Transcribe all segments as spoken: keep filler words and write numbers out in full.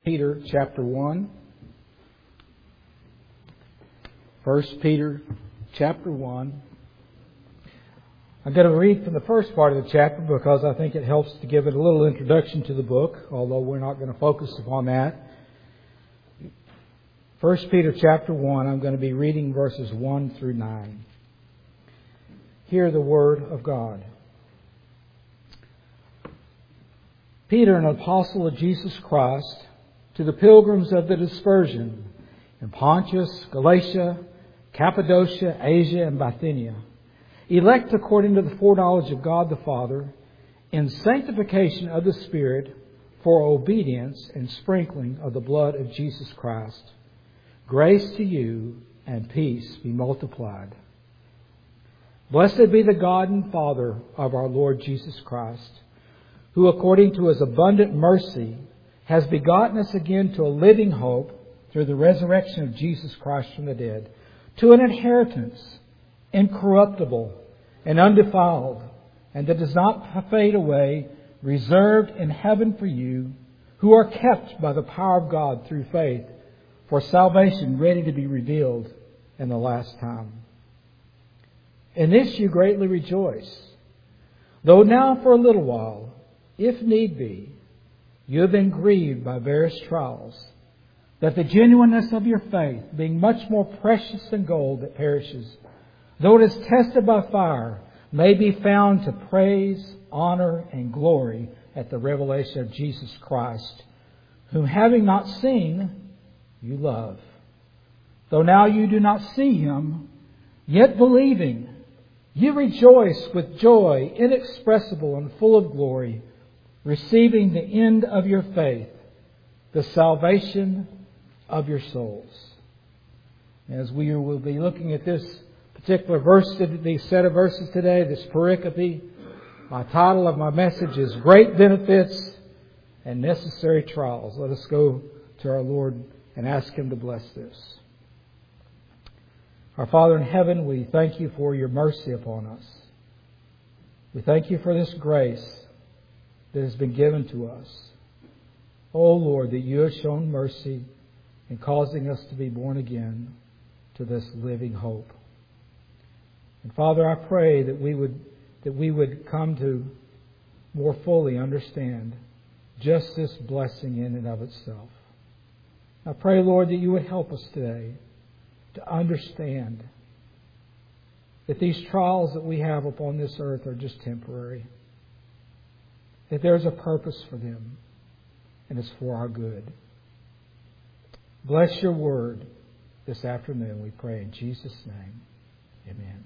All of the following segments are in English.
Peter chapter one. First Peter chapter one. I'm going to read from the first part of the chapter because I think it helps to give it a little introduction to the book, although we're not going to focus upon that. First Peter chapter one, I'm going to be reading verses one through nine. Hear the word of God. Peter, an apostle of Jesus Christ, to the pilgrims of the dispersion in Pontus, Galatia, Cappadocia, Asia, and Bithynia, elect according to the foreknowledge of God the Father, in sanctification of the Spirit, for obedience and sprinkling of the blood of Jesus Christ. Grace to you and peace be multiplied. Blessed be the God and Father of our Lord Jesus Christ, who according to His abundant mercy has begotten us again to a living hope through the resurrection of Jesus Christ from the dead, to an inheritance incorruptible and undefiled, and that does not fade away, reserved in heaven for you, who are kept by the power of God through faith, for salvation ready to be revealed in the last time. In this you greatly rejoice, though now for a little while, if need be, you have been grieved by various trials, that the genuineness of your faith, being much more precious than gold that perishes, though it is tested by fire, may be found to praise, honor, and glory at the revelation of Jesus Christ, whom having not seen, you love. Though now you do not see Him, yet believing, you rejoice with joy inexpressible and full of glory, receiving the end of your faith, the salvation of your souls. As we will be looking at this particular verse, these set of verses today, this pericope, my title of my message is Great Benefits and Necessary Trials. Let us go to our Lord and ask Him to bless this. Our Father in heaven, we thank You for Your mercy upon us. We thank You for this grace that has been given to us. Oh Lord, that You have shown mercy in causing us to be born again to this living hope. And Father, I pray that we would that we would come to more fully understand just this blessing in and of itself. I pray, Lord, that You would help us today to understand that these trials that we have upon this earth are just temporary. That there's a purpose for them, and it's for our good. Bless Your word this afternoon, we pray in Jesus' name. Amen.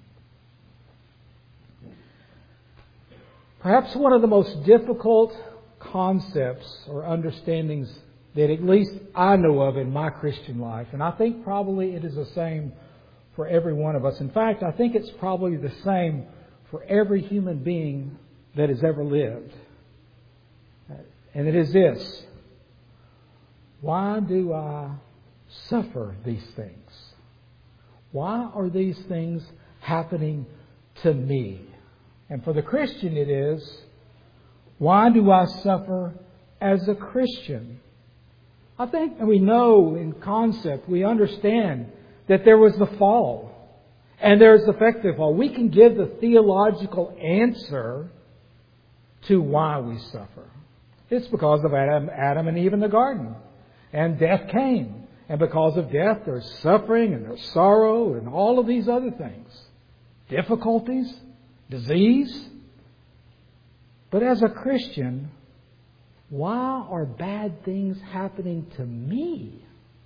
Perhaps one of the most difficult concepts or understandings that at least I know of in my Christian life, and I think probably it is the same for every one of us. In fact, I think it's probably the same for every human being that has ever lived. And it is this: why do I suffer these things? Why are these things happening to me? And for the Christian it is, why do I suffer as a Christian? I think we know in concept, we understand that there was the fall and there's the effective fall. We can give the theological answer to why we suffer. It's because of Adam, Adam and Eve in the garden. And death came. And because of death, there's suffering and there's sorrow and all of these other things. Difficulties, disease. But as a Christian, why are bad things happening to me?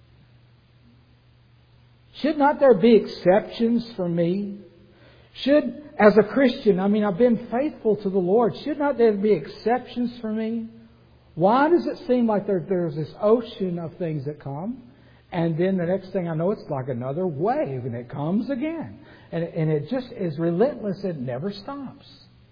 Should not there be exceptions for me? Should, as a Christian, I mean, I've been faithful to the Lord. Should not there be exceptions for me? Why does it seem like there, there's this ocean of things that come, and then the next thing I know, it's like another wave, and it comes again. And, and it just is relentless. It never stops.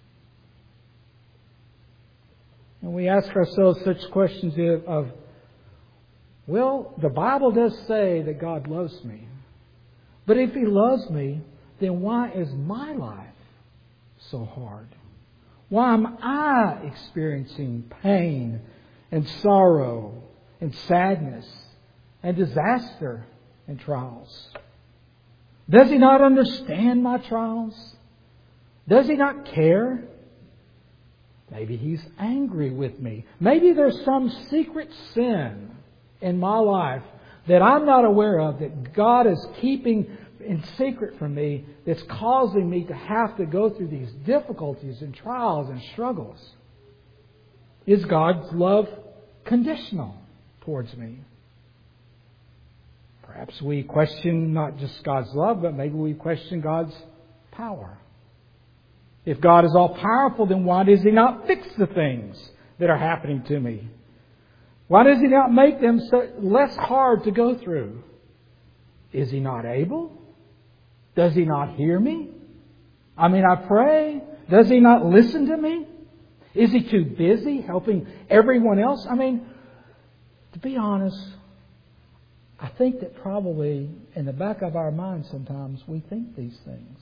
And we ask ourselves such questions of, well, the Bible does say that God loves me. But if He loves me, then why is my life so hard? Why am I experiencing pain and sorrow and sadness and disaster and trials? Does He not understand my trials? Does He not care? Maybe He's angry with me. Maybe there's some secret sin in my life that I'm not aware of, that God is keeping in secret from me, that's causing me to have to go through these difficulties and trials and struggles. Is God's love conditional towards me? Perhaps we question not just God's love, but maybe we question God's power. If God is all powerful, then why does He not fix the things that are happening to me? Why does He not make them so less hard to go through? Is He not able? Does He not hear me? I mean, I pray. Does He not listen to me? Is He too busy helping everyone else? I mean, to be honest, I think that probably in the back of our minds sometimes we think these things.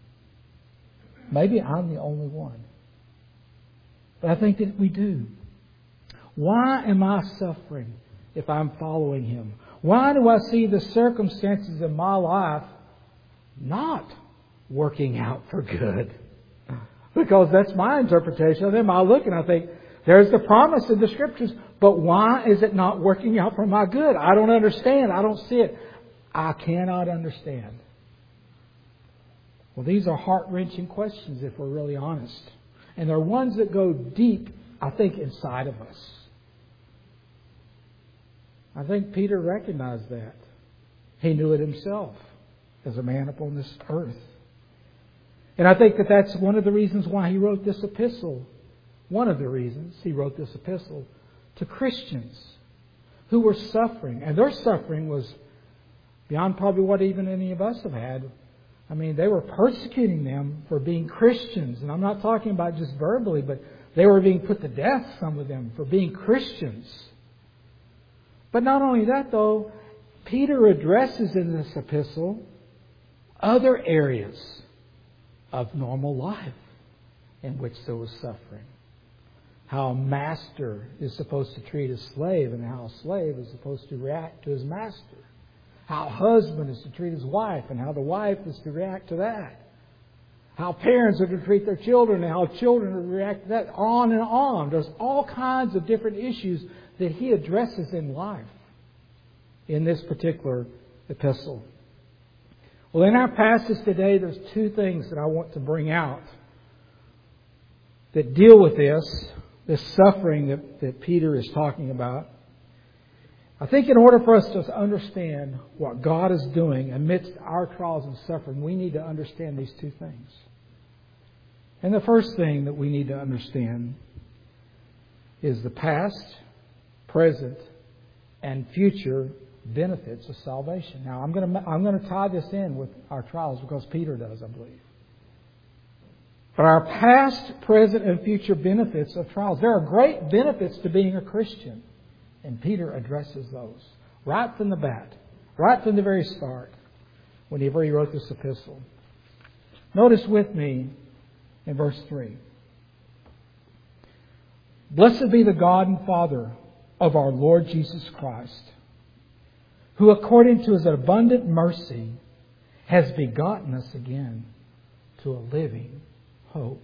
Maybe I'm the only one. But I think that we do. Why am I suffering if I'm following Him? Why do I see the circumstances in my life not working out for good? Because that's my interpretation of them. I look and I think, there's the promise in the Scriptures, but why is it not working out for my good? I don't understand. I don't see it. I cannot understand. Well, these are heart-wrenching questions if we're really honest. And they're ones that go deep, I think, inside of us. I think Peter recognized that. He knew it himself as a man upon this earth. And I think that that's one of the reasons why he wrote this epistle. One of the reasons he wrote this epistle to Christians who were suffering. And their suffering was beyond probably what even any of us have had. I mean, they were persecuting them for being Christians. And I'm not talking about just verbally, but they were being put to death, some of them, for being Christians. But not only that, though, Peter addresses in this epistle other areas of normal life in which there was suffering. How a master is supposed to treat a slave and how a slave is supposed to react to his master. How a husband is to treat his wife and how the wife is to react to that. How parents are to treat their children and how children are to react to that. On and on. There's all kinds of different issues that he addresses in life in this particular epistle. Well, in our passage today, there's two things that I want to bring out that deal with this, this suffering that, that Peter is talking about. I think in order for us to understand what God is doing amidst our trials and suffering, we need to understand these two things. And the first thing that we need to understand is the past, present, and future benefits of salvation. Now, I'm going to I'm going to tie this in with our trials because Peter does, I believe. But our past, present, and future benefits of trials. There are great benefits to being a Christian. And Peter addresses those right from the bat, right from the very start, whenever he wrote this epistle. Notice with me in verse three. Blessed be the God and Father of our Lord Jesus Christ, who according to His abundant mercy has begotten us again to a living hope.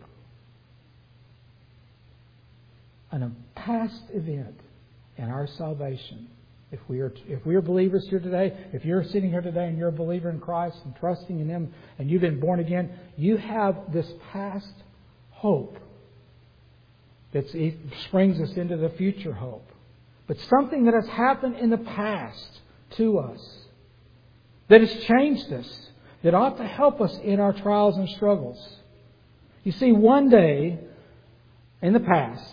And a past event in our salvation. If we are if we are believers here today, if you're sitting here today and you're a believer in Christ and trusting in Him and you've been born again, you have this past hope that springs us into the future hope. But something that has happened in the past to us, that has changed us, that ought to help us in our trials and struggles. You see, one day in the past,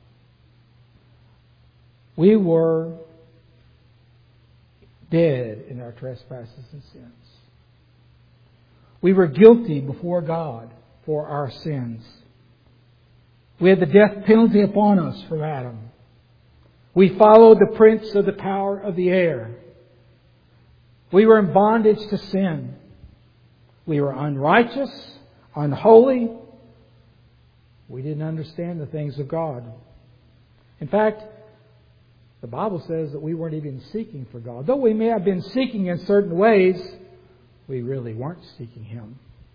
we were dead in our trespasses and sins. We were guilty before God for our sins. We had the death penalty upon us from Adam. We followed the prince of the power of the air. We were in bondage to sin. We were unrighteous, unholy. We didn't understand the things of God. In fact, The Bible says that we weren't even seeking for God. Though we may have been seeking in certain ways, we really weren't seeking Him.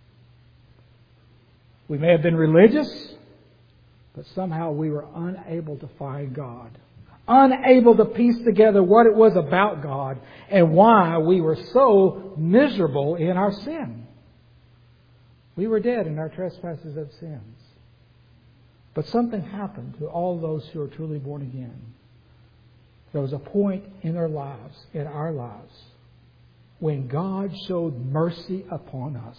We may have been religious, but somehow we were unable to find God. Unable to piece together what it was about God and why we were so miserable in our sin. We were dead in our trespasses of sins. But something happened to all those who are truly born again. There was a point in their lives, in our lives, when God showed mercy upon us.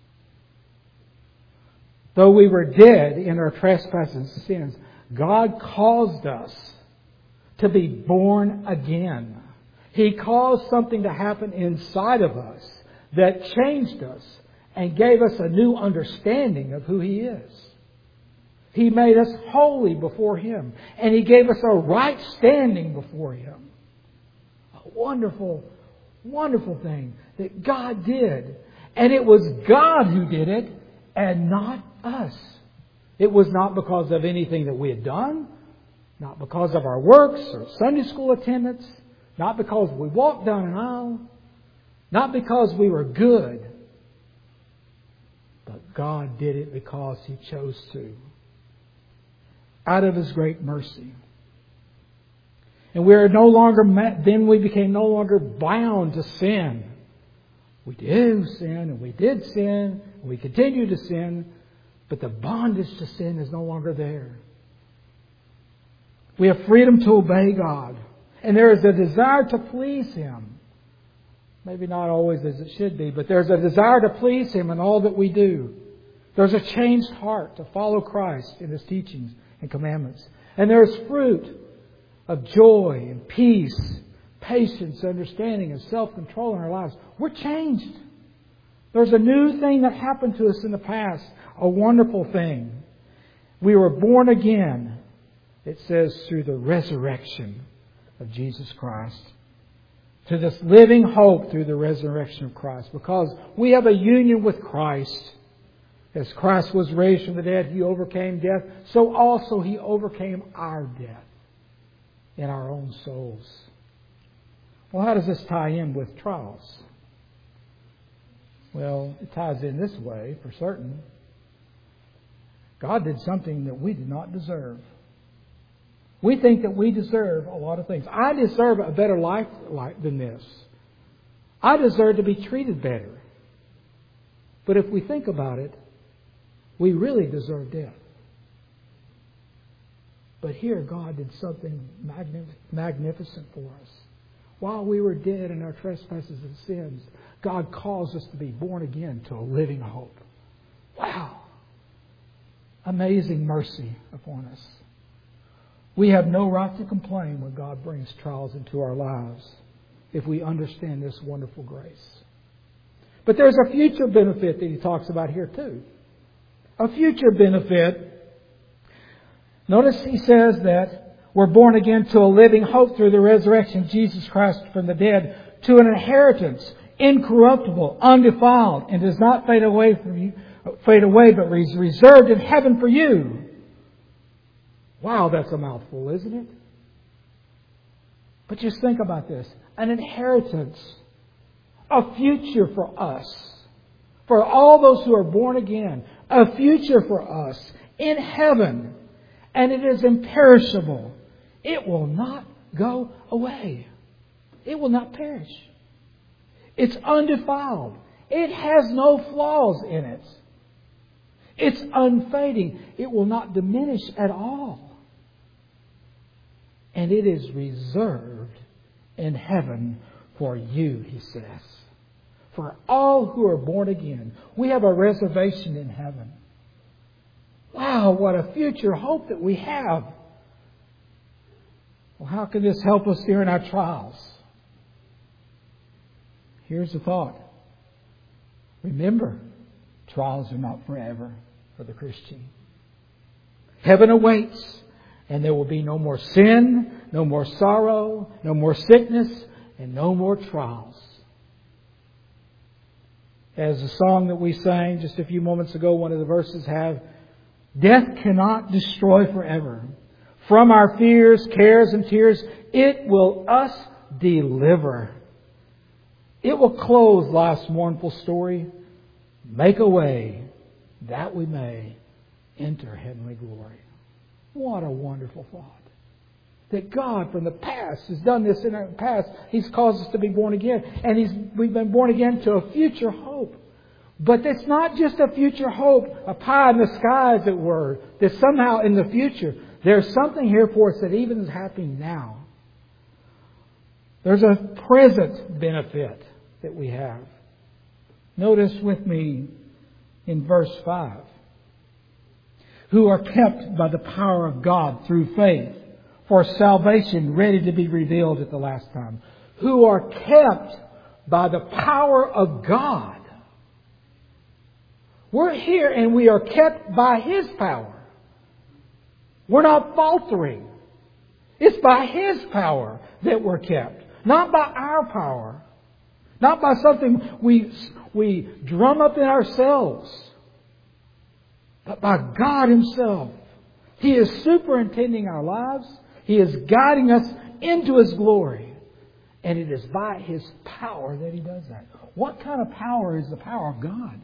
Though we were dead in our trespasses and sins, God caused us to be born again. He caused something to happen inside of us that changed us and gave us a new understanding of who He is. He made us holy before Him, and He gave us a right standing before Him. A wonderful, wonderful thing that God did. And it was God who did it and not us. It was not because of anything that we had done, not because of our works or Sunday school attendance, not because we walked down an aisle, not because we were good, but God did it because He chose to, out of His great mercy. And we are no longer, then we became no longer bound to sin. We do sin, and we did sin, and we continue to sin, but the bondage to sin is no longer there. We have freedom to obey God, and there is a desire to please Him. Maybe not always as it should be, but there's a desire to please Him in all that we do. There's a changed heart to follow Christ in His teachings and commandments. And there's fruit of joy and peace, patience, understanding, and self-control in our lives. We're changed. There's a new thing that happened to us in the past, a wonderful thing. We were born again, it says, through the resurrection of Jesus Christ. To this living hope through the resurrection of Christ. Because we have a union with Christ. As Christ was raised from the dead, He overcame death. So also He overcame our death in our own souls. Well, how does this tie in with trials? Well, it ties in this way, for certain. God did something that we did not deserve. We think that we deserve a lot of things. I deserve a better life than this. I deserve to be treated better. But if we think about it, we really deserve death. But here God did something magnificent for us. While we were dead in our trespasses and sins, God caused us to be born again to a living hope. Wow! Amazing mercy upon us. We have no right to complain when God brings trials into our lives if we understand this wonderful grace. But there's a future benefit that He talks about here too. A future benefit. Notice He says that we're born again to a living hope through the resurrection of Jesus Christ from the dead, to an inheritance, incorruptible, undefiled, and does not fade away from you, fade away, but is reserved in heaven for you. Wow, that's a mouthful, isn't it? But just think about this. An inheritance. A future for us. For all those who are born again. A future for us in heaven. And it is imperishable. It will not go away. It will not perish. It's undefiled. It has no flaws in it. It's unfading. It will not diminish at all. And it is reserved in heaven for you, He says. For all who are born again. We have a reservation in heaven. Wow, what a future hope that we have. Well, how can this help us during our trials? Here's the thought. Remember, trials are not forever for the Christian. Heaven awaits. And there will be no more sin, no more sorrow, no more sickness, and no more trials. As the song that we sang just a few moments ago, one of the verses have, death cannot destroy forever, From our fears, cares, and tears, it will us deliver. It will close life's mournful story, make a way that we may enter heavenly glory. What a wonderful thought. That God from the past has done this in our past. He's caused us to be born again. And He's we've been born again to a future hope. But it's not just a future hope, a pie in the sky as it were, that somehow in the future there's something here for us that even is happening now. There's a present benefit that we have. Notice with me in verse five. Who are kept by the power of God through faith for salvation ready to be revealed at the last time. Who are kept by the power of God. We're here and we are kept by His power. We're not faltering. It's by His power that we're kept. Not by our power. Not by something we, we drum up in ourselves. But by God Himself. He is superintending our lives. He is guiding us into His glory. And it is by His power that He does that. What kind of power is the power of God?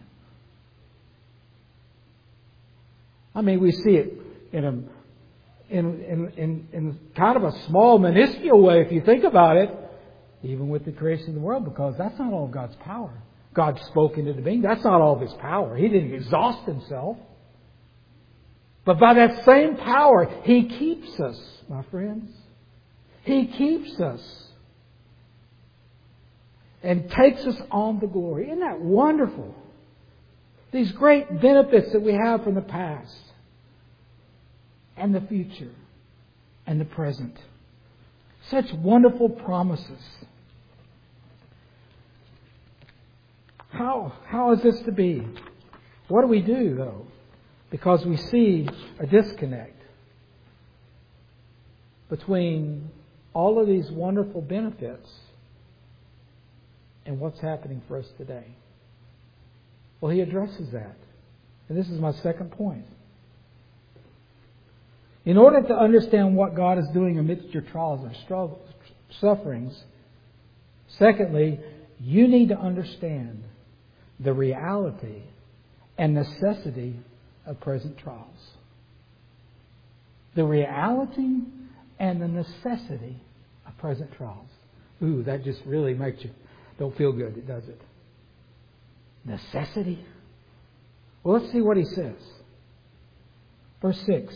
I mean, we see it in a in, in, in, in kind of a small, minuscule way, if you think about it, even with the creation of the world, because that's not all of God's power. God spoke into the being. That's not all of His power. He didn't exhaust Himself. But by that same power, He keeps us, my friends. He keeps us. And takes us on to glory. Isn't that wonderful? These great benefits that we have from the past. And the future. And the present. Such wonderful promises. How, how is this to be? What do we do, though? Because we see a disconnect between all of these wonderful benefits and what's happening for us today. Well, he addresses that. And this is my second point. In order to understand what God is doing amidst your trials and struggles, sufferings, secondly, you need to understand the reality and necessity of present trials. The reality and the necessity of present trials. Ooh, that just really makes you don't feel good, does it? Necessity? Well, let's see what he says. Verse six.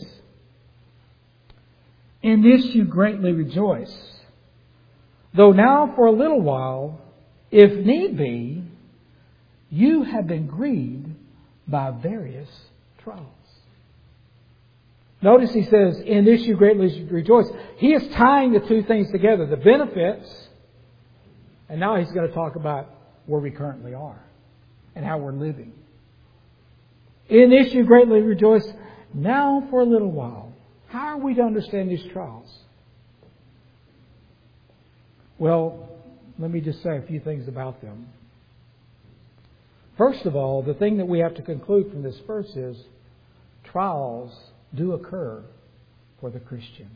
In this you greatly rejoice, though now for a little while, if need be, you have been grieved by various trials. Notice he says, in this you greatly rejoice. He is tying the two things together, the benefits, and now he's going to talk about where we currently are and how we're living. In this you greatly rejoice, now for a little while. How are we to understand these trials? Well, let me just say a few things about them. First of all, the thing that we have to conclude from this verse is trials do occur for the Christian.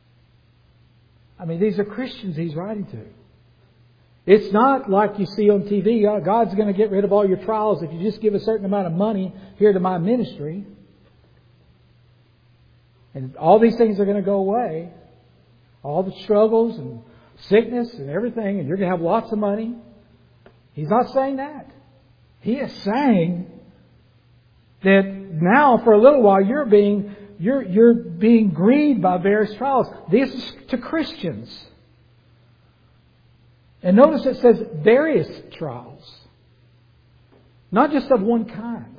I mean, these are Christians he's writing to. It's not like you see on T V, oh, God's going to get rid of all your trials if you just give a certain amount of money here to my ministry. And all these things are going to go away. All the struggles and sickness and everything, and you're going to have lots of money. He's not saying that. He is saying that now for a little while you're being you're you're being grieved by various trials. This is to Christians. And notice it says various trials. Not just of one kind.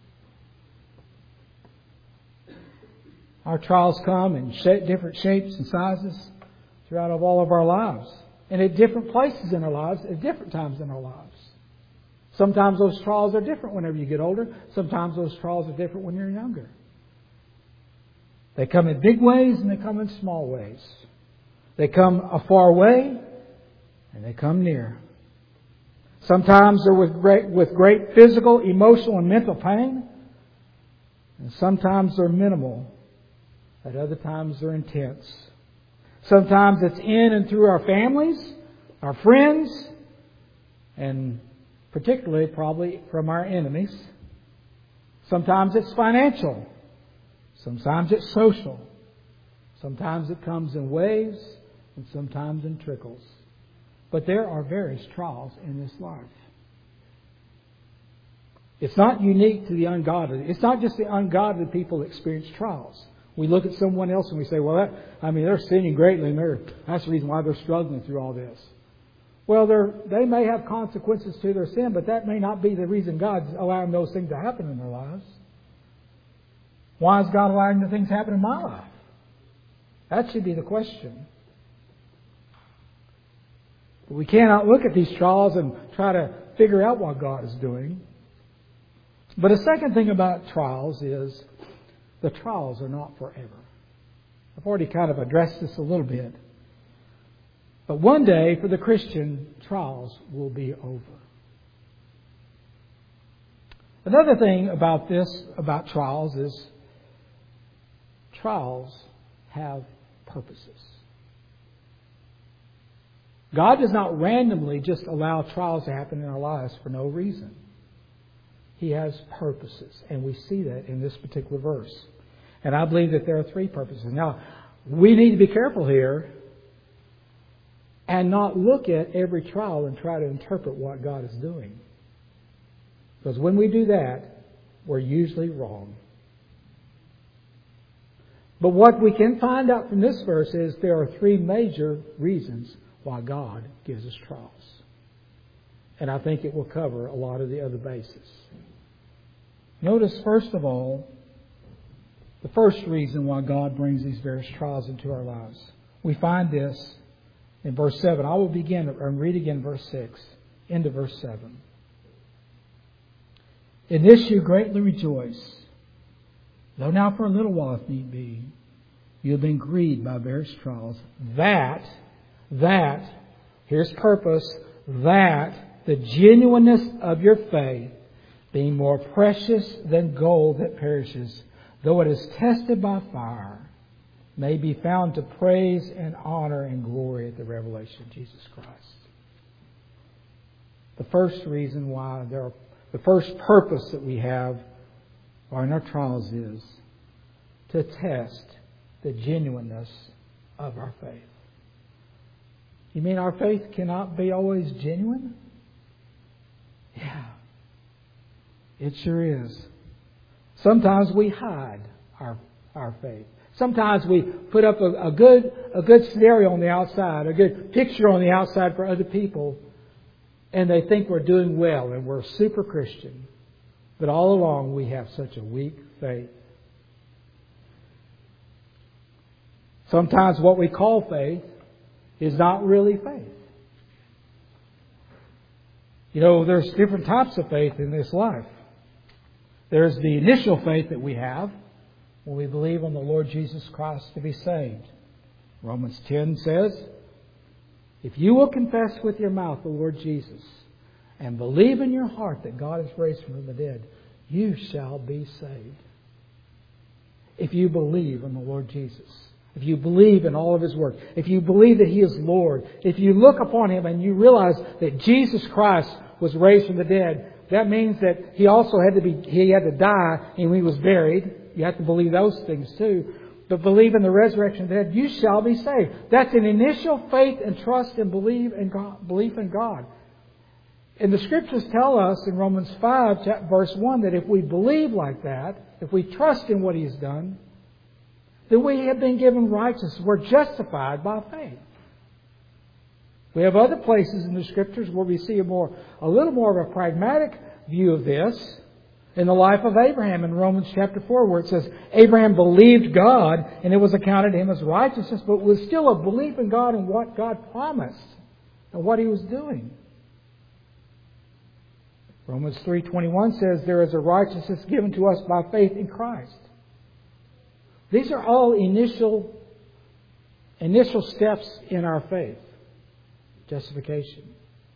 Our trials come in different shapes and sizes throughout all of our lives. And at different places in our lives, at different times in our lives. Sometimes those trials are different whenever you get older. Sometimes those trials are different when you're younger. They come in big ways and they come in small ways. They come a far way and they come near. Sometimes they're with great, with great physical, emotional, and mental pain. And sometimes they're minimal At other times they're intense. Sometimes it's in and through our families, our friends, and particularly probably from our enemies. Sometimes it's financial. Sometimes it's social. Sometimes it comes in waves and sometimes in trickles. But there are various trials in this life. It's not unique to the ungodly. It's not just the ungodly people that experience trials. We look at someone else and we say, well, that, I mean, they're sinning greatly and they're, that's the reason why they're struggling through all this. Well, they're, they may have consequences to their sin, but that may not be the reason God's allowing those things to happen in their lives. Why is God allowing the things to happen in my life? That should be the question. But we cannot look at these trials and try to figure out what God is doing. But a second thing about trials is the trials are not forever. I've already kind of addressed this a little bit. But one day, for the Christian, trials will be over. Another thing about this, about trials, is trials have purposes. God does not randomly just allow trials to happen in our lives for no reason. He has purposes, and we see that in this particular verse. And I believe that there are three purposes. Now, we need to be careful here and not look at every trial and try to interpret what God is doing. Because when we do that, we're usually wrong. But what we can find out from this verse is there are three major reasons why God gives us trials. And I think it will cover a lot of the other bases. Notice, first of all, the first reason why God brings these various trials into our lives. We find this in verse seven. I will begin and read again verse six into verse seven. In this you greatly rejoice, though now for a little while, if need be, you have been grieved by various trials, that, that, here's purpose, that the genuineness of your faith, being more precious than gold that perishes, though it is tested by fire, may be found to praise and honor and glory at the revelation of Jesus Christ. The first reason why there are, the first purpose that we have or in our trials is to test the genuineness of our faith. You mean our faith cannot be always genuine? Yeah. It sure is. Sometimes we hide our our faith. Sometimes we put up a, a good a good scenario on the outside, a good picture on the outside for other people, and they think we're doing well and we're super Christian. But all along we have such a weak faith. Sometimes what we call faith is not really faith. You know, there's different types of faith in this life. There's the initial faith that we have when we believe on the Lord Jesus Christ to be saved. Romans ten says, if you will confess with your mouth the Lord Jesus and believe in your heart that God has raised him from the dead, you shall be saved. If you believe in the Lord Jesus, if you believe in all of His work, if you believe that He is Lord, if you look upon Him and you realize that Jesus Christ was raised from the dead, that means that He also had to be, He had to die and He was buried. You have to believe those things too. But believe in the resurrection of the dead, you shall be saved. That's an initial faith and trust and believe in God, belief in God. And the Scriptures tell us in Romans five, verse one, that if we believe like that, if we trust in what He's done, then we have been given righteousness. We're justified by faith. We have other places in the Scriptures where we see a more, a little more of a pragmatic view of this. In the life of Abraham in Romans chapter four, where it says, Abraham believed God and it was accounted to him as righteousness, but it was still a belief in God and what God promised and what He was doing. Romans three twenty-one says, there is a righteousness given to us by faith in Christ. These are all initial, initial steps in our faith. Justification.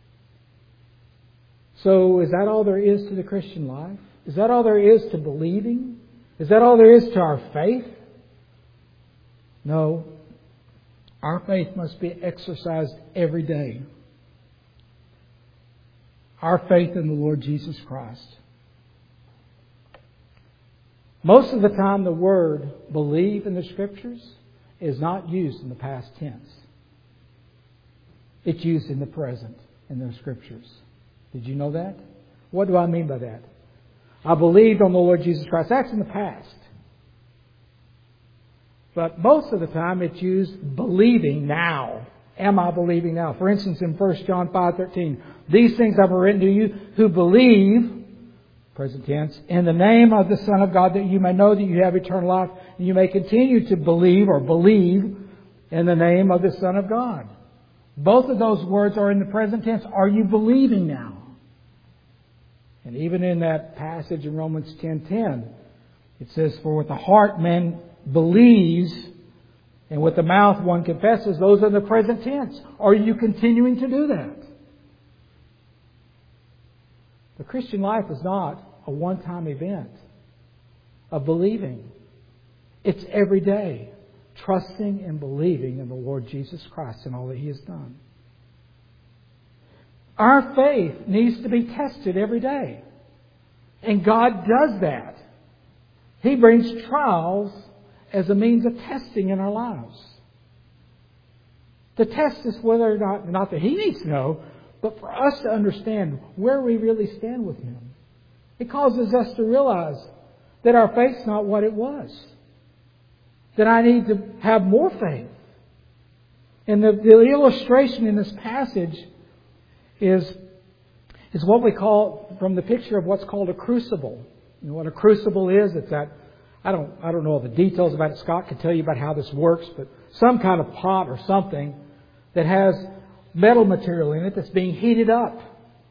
So is that all there is to the Christian life? Is that all there is to believing? Is that all there is to our faith? No, our faith must be exercised every day. Our faith in the Lord Jesus Christ. Most of the time the word believe in the Scriptures is not used in the past tense. It's used in the present in the Scriptures. Did you know that? What do I mean by that? I believed on the Lord Jesus Christ. That's in the past. But most of the time it's used believing now. Am I believing now? For instance, in First John five thirteen, these things I have written to you who believe, present tense, in the name of the Son of God, that you may know that you have eternal life, and you may continue to believe or believe in the name of the Son of God. Both of those words are in the present tense. Are you believing now? And even in that passage in Romans ten ten, it says, for with the heart man believes, and with the mouth one confesses. Those are the present tense. Are you continuing to do that? The Christian life is not a one-time event of believing. It's every day, trusting and believing in the Lord Jesus Christ and all that He has done. Our faith needs to be tested every day. And God does that. He brings trials as a means of testing in our lives. To test us whether or not, not that He needs to know, but for us to understand where we really stand with Him. It causes us to realize that our faith's not what it was. That I need to have more faith. And the, the illustration in this passage is, is what we call, from the picture of what's called a crucible. You know what a crucible is? It's that, I don't, I don't know all the details about it. Scott can tell you about how this works, but some kind of pot or something that has metal material in it that's being heated up.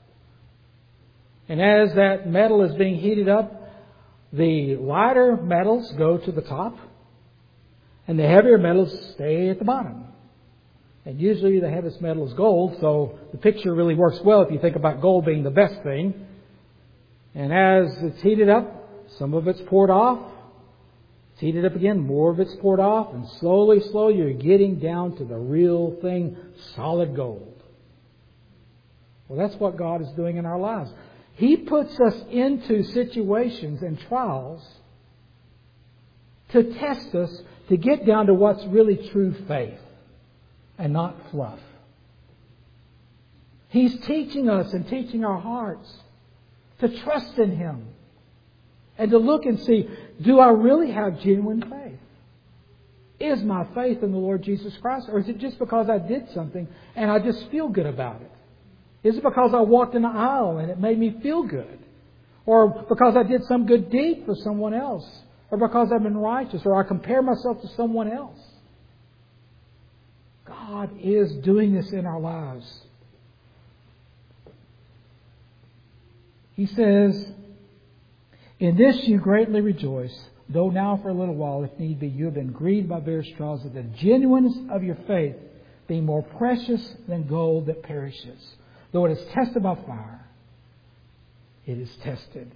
And as that metal is being heated up, the lighter metals go to the top and the heavier metals stay at the bottom. And usually the heaviest metal is gold, so the picture really works well if you think about gold being the best thing. And as it's heated up, some of it's poured off. It's heated up again, more of it's poured off, and slowly, slowly you're getting down to the real thing, solid gold. Well, that's what God is doing in our lives. He puts us into situations and trials to test us, to get down to what's really true faith and not fluff. He's teaching us and teaching our hearts to trust in Him and to look and see, do I really have genuine faith? Is my faith in the Lord Jesus Christ? Or is it just because I did something and I just feel good about it? Is it because I walked in the aisle and it made me feel good? Or because I did some good deed for someone else? Or because I've been righteous? Or I compare myself to someone else? God is doing this in our lives. He says, in this you greatly rejoice, though now for a little while, if need be, you have been grieved by various trials, that the genuineness of your faith, being more precious than gold that perishes, though it is tested by fire, it is tested.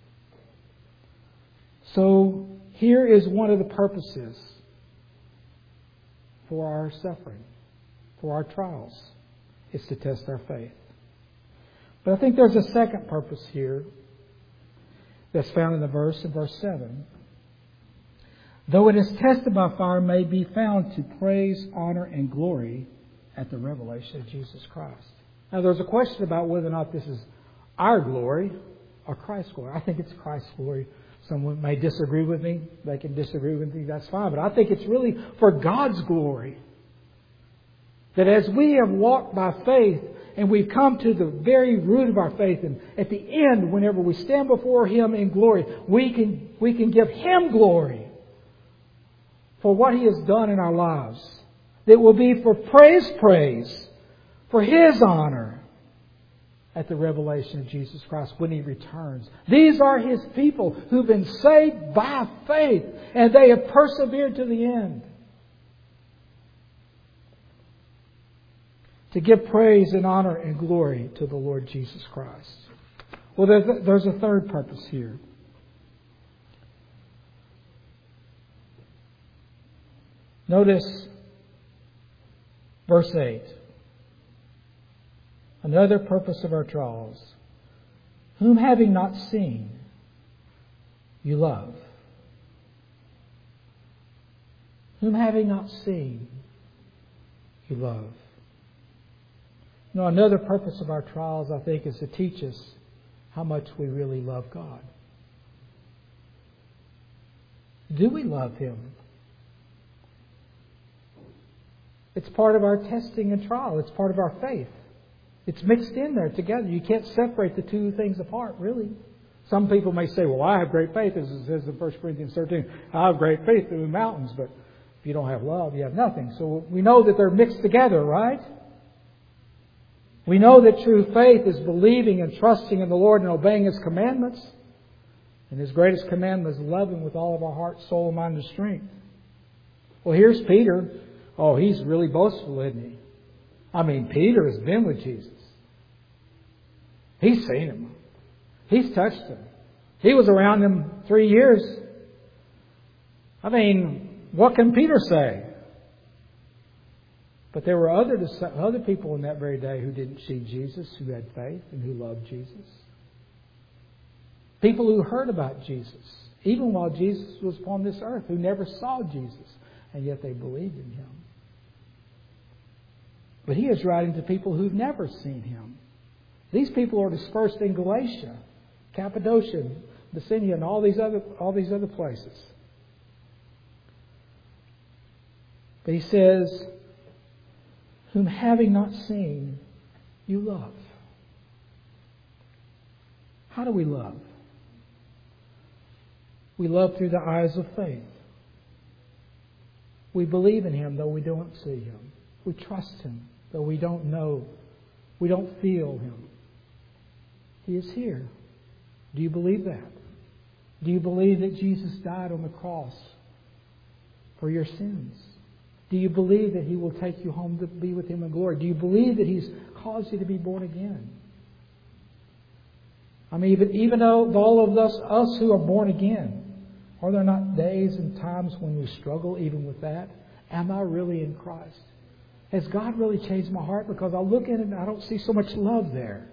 So here is one of the purposes for our suffering, for our trials, is to test our faith. But I think there's a second purpose here that's found in the verse, in verse seven. Though it is tested by fire, may be found to praise, honor, and glory at the revelation of Jesus Christ. Now, there's a question about whether or not this is our glory or Christ's glory. I think it's Christ's glory. Someone may disagree with me. They can disagree with me. That's fine. But I think it's really for God's glory. That as we have walked by faith and we've come to the very root of our faith, and at the end, whenever we stand before Him in glory, we can, we can give Him glory for what He has done in our lives. That will be for praise, praise, for His honor at the revelation of Jesus Christ when He returns. These are His people who've been saved by faith, and they have persevered to the end. To give praise and honor and glory to the Lord Jesus Christ. Well, there's a, there's a third purpose here. Notice verse eight. Another purpose of our trials. Whom having not seen, you love. Whom having not seen, you love. You know, another purpose of our trials, I think, is to teach us how much we really love God. Do we love Him? It's part of our testing and trial. It's part of our faith. It's mixed in there together. You can't separate the two things apart, really. Some people may say, well, I have great faith, as it says in First Corinthians thirteen. I have great faith through the mountains, but if you don't have love, you have nothing. So we know that they're mixed together, right? We know that true faith is believing and trusting in the Lord and obeying His commandments. And His greatest commandment is love Him with all of our heart, soul, mind, and strength. Well, here's Peter. Oh, he's really boastful, isn't he? I mean, Peter has been with Jesus. He's seen Him. He's touched Him. He was around Him three years. I mean, what can Peter say? But there were other other people in that very day who didn't see Jesus, who had faith and who loved Jesus. People who heard about Jesus, even while Jesus was upon this earth, who never saw Jesus, and yet they believed in Him. But he is writing to people who've never seen Him. These people are dispersed in Galatia, Cappadocia, Bithynia, and all these other all these other places. But he says, whom having not seen, you love. How do we love? We love through the eyes of faith. We believe in Him though we don't see Him. We trust Him though we don't know, we don't feel Him. He is here. Do you believe that? Do you believe that Jesus died on the cross for your sins? Do you believe that He will take you home to be with Him in glory? Do you believe that He's caused you to be born again? I mean, even, even though all of us, us who are born again, are there not days and times when we struggle even with that? Am I really in Christ? Has God really changed my heart? Because I look at it and I don't see so much love there.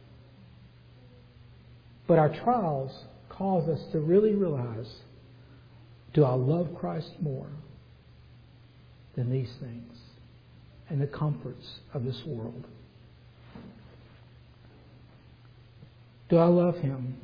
But our trials cause us to really realize, do I love Christ more than these things and the comforts of this world? Do I love Him?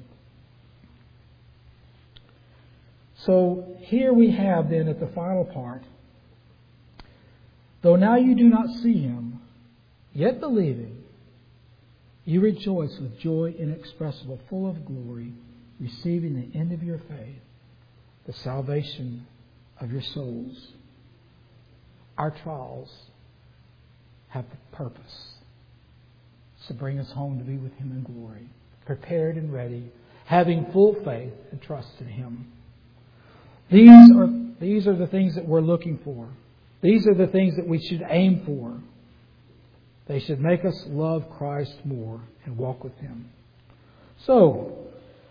So here we have then at the final part, though now you do not see Him, yet believing, you rejoice with joy inexpressible, full of glory, receiving the end of your faith, the salvation of your souls. Our trials have the purpose to bring us home to be with Him in glory, prepared and ready, having full faith and trust in Him. These are, these are the things that we're looking for. These are the things that we should aim for. They should make us love Christ more and walk with Him. So,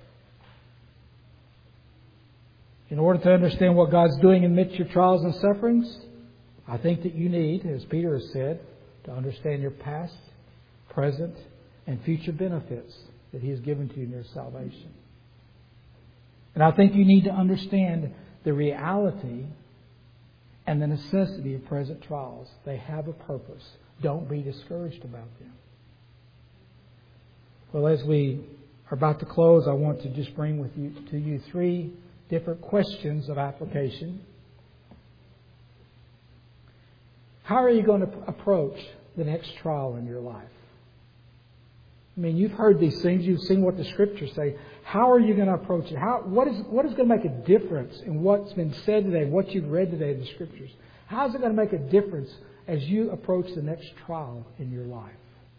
in order to understand what God's doing amidst your trials and sufferings, I think that you need, as Peter has said, to understand your past, present, and future benefits that He has given to you in your salvation. And I think you need to understand the reality and the necessity of present trials. They have a purpose. Don't be discouraged about them. Well, as we are about to close, I want to just bring with you to you three different questions of application. How are you going to approach the next trial in your life? I mean, you've heard these things. You've seen what the Scriptures say. How are you going to approach it? How, what is what is going to make a difference in what's been said today, what you've read today in the Scriptures? How is it going to make a difference as you approach the next trial in your life?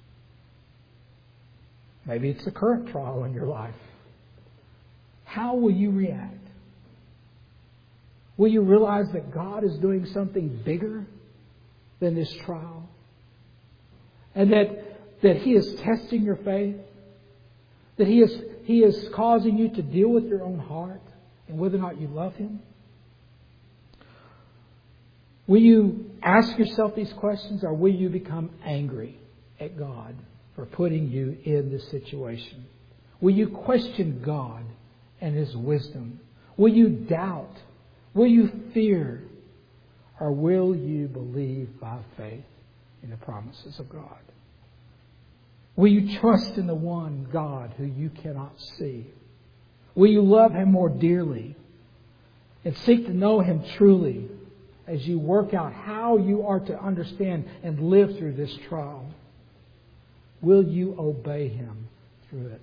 Maybe it's the current trial in your life. How will you react? Will you realize that God is doing something bigger than this trial? And that that He is testing your faith? That He is He is causing you to deal with your own heart and whether or not you love Him? Will you ask yourself these questions, or will you become angry at God for putting you in this situation? Will you question God and His wisdom? Will you doubt? Will you fear? Or will you believe by faith in the promises of God? Will you trust in the one God who you cannot see? Will you love Him more dearly and seek to know Him truly as you work out how you are to understand and live through this trial? Will you obey Him through it?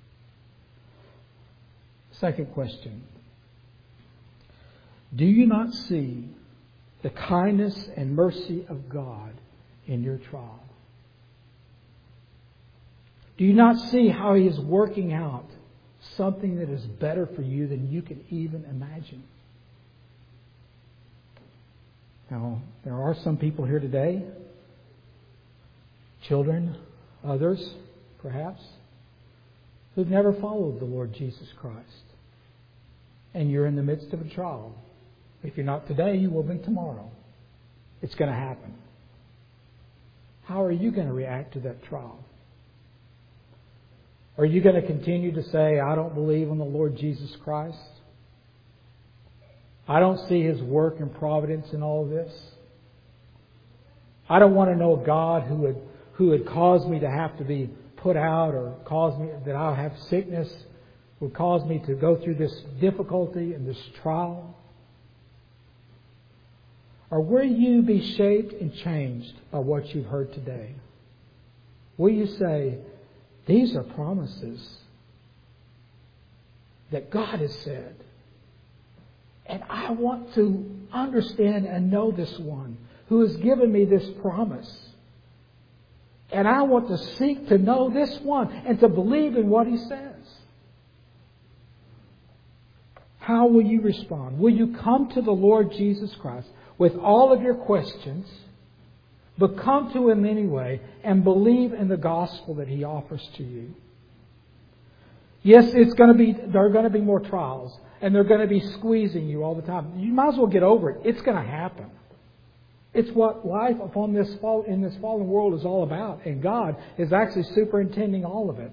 Second question. Do you not see the kindness and mercy of God in your trial? Do you not see how He is working out something that is better for you than you can even imagine? Now, there are some people here today, children, others, perhaps, who've never followed the Lord Jesus Christ. And you're in the midst of a trial. If you're not today, you will be tomorrow. It's going to happen. How are you going to react to that trial? Are you going to continue to say, I don't believe in the Lord Jesus Christ? I don't see His work and providence in all of this. I don't want to know a God who would, who would cause me to have to be put out, or cause me that I'll have sickness, would cause me to go through this difficulty and this trial. Or will you be shaped and changed by what you've heard today? Will you say, these are promises that God has said, and I want to understand and know this one who has given me this promise. And I want to seek to know this one and to believe in what He says. How will you respond? Will you come to the Lord Jesus Christ with all of your questions, but come to Him anyway and believe in the gospel that He offers to you? Yes, it's going to be, there are going to be more trials, and they're going to be squeezing you all the time. You might as well get over it. It's going to happen. It's what life upon this fall, in this fallen world is all about, and God is actually superintending all of it.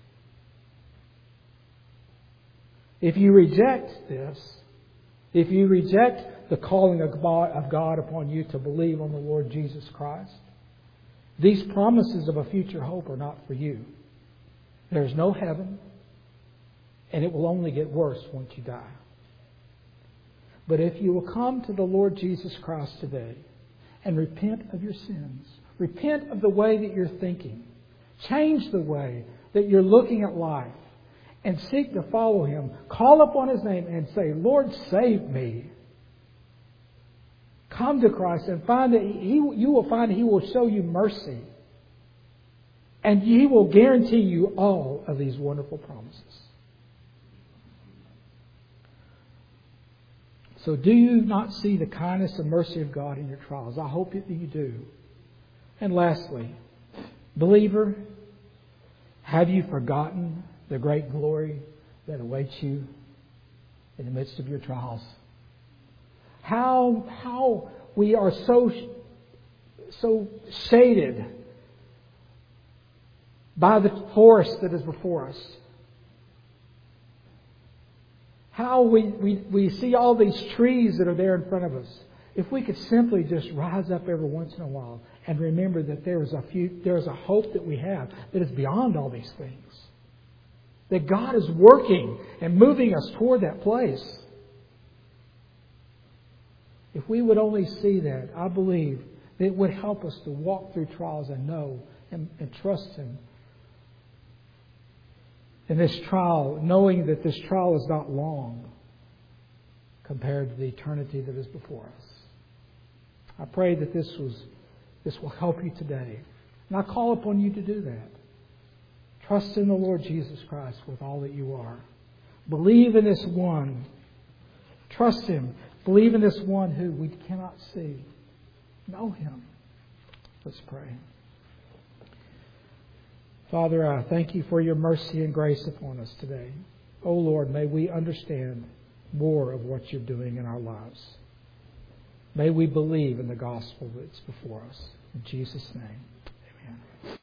If you reject this, if you reject the calling of God upon you to believe on the Lord Jesus Christ, these promises of a future hope are not for you. There's no heaven, and it will only get worse once you die. But if you will come to the Lord Jesus Christ today and repent of your sins, repent of the way that you're thinking, change the way that you're looking at life, and seek to follow Him, call upon His name and say, Lord, save me. Come to Christ and find that He, you will find He will show you mercy. And He will guarantee you all of these wonderful promises. So do you not see the kindness and mercy of God in your trials? I hope that you do. And lastly, believer, have you forgotten the great glory that awaits you in the midst of your trials? How, how we are so, so shaded by the forest that is before us. How we, we, we see all these trees that are there in front of us. If we could simply just rise up every once in a while and remember that there is a few, there is a hope that we have that is beyond all these things. That God is working and moving us toward that place. If we would only see that, I believe that it would help us to walk through trials and know and, and trust Him in this trial, knowing that this trial is not long compared to the eternity that is before us. I pray that this was this will help you today. And I call upon you to do that. Trust in the Lord Jesus Christ with all that you are. Believe in this one. Trust Him. Believe in this one who we cannot see. Know Him. Let's pray. Father, I thank You for Your mercy and grace upon us today. Oh Lord, may we understand more of what You're doing in our lives. May we believe in the gospel that's before us. In Jesus' name.